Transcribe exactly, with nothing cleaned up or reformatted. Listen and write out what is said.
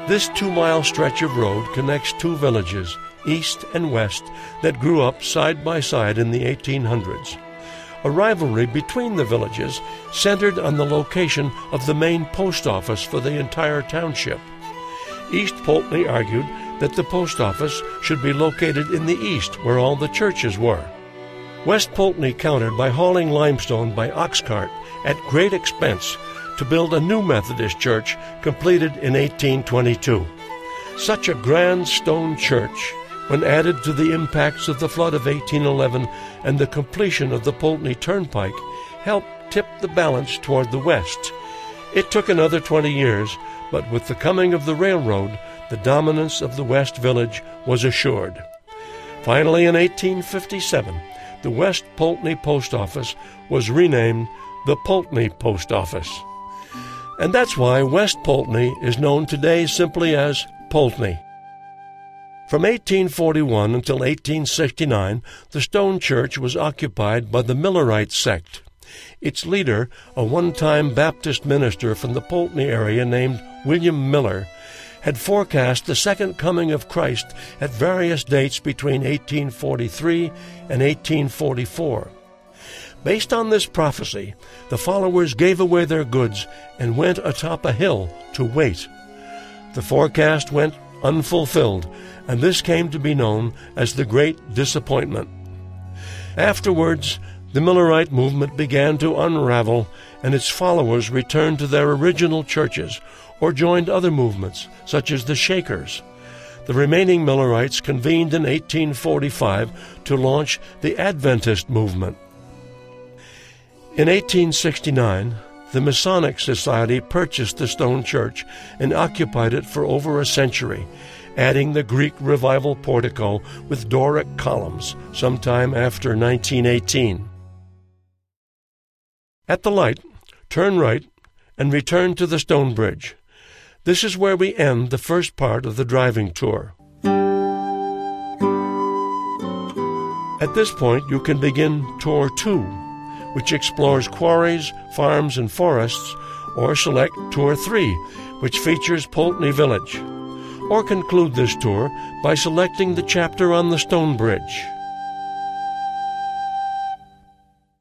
This two-mile stretch of road connects two villages, east and west, that grew up side by side in the eighteen hundreds. A rivalry between the villages centered on the location of the main post office for the entire township. East Poultney argued that the post office should be located in the east, where all the churches were. West Poultney countered by hauling limestone by ox cart at great expense to build a new Methodist church completed in eighteen twenty-two. Such a grand stone church, when added to the impacts of the flood of eighteen eleven and the completion of the Poultney Turnpike, helped tip the balance toward the west. It took another twenty years, but with the coming of the railroad, the dominance of the West Village was assured. Finally, in eighteen fifty-seven, the West Poultney Post Office was renamed the Poultney Post Office. And that's why West Poultney is known today simply as Poultney. From eighteen forty-one until eighteen sixty-nine, the stone church was occupied by the Millerite sect. Its leader, a one-time Baptist minister from the Poultney area named William Miller, had forecast the second coming of Christ at various dates between eighteen forty-three and eighteen forty-four. Based on this prophecy, the followers gave away their goods and went atop a hill to wait. The forecast went unfulfilled, and this came to be known as the Great Disappointment. Afterwards, the Millerite movement began to unravel, and its followers returned to their original churches or joined other movements, such as the Shakers. The remaining Millerites convened in eighteen forty-five to launch the Adventist movement. In eighteen sixty-nine, the Masonic Society purchased the stone church and occupied it for over a century, adding the Greek Revival portico with Doric columns sometime after nineteen eighteen. At the light, turn right and return to the stone bridge. This is where we end the first part of the driving tour. At this point, you can begin Tour two, which explores quarries, farms, and forests, or select Tour three, which features Poultney Village, or conclude this tour by selecting the chapter on the stone bridge.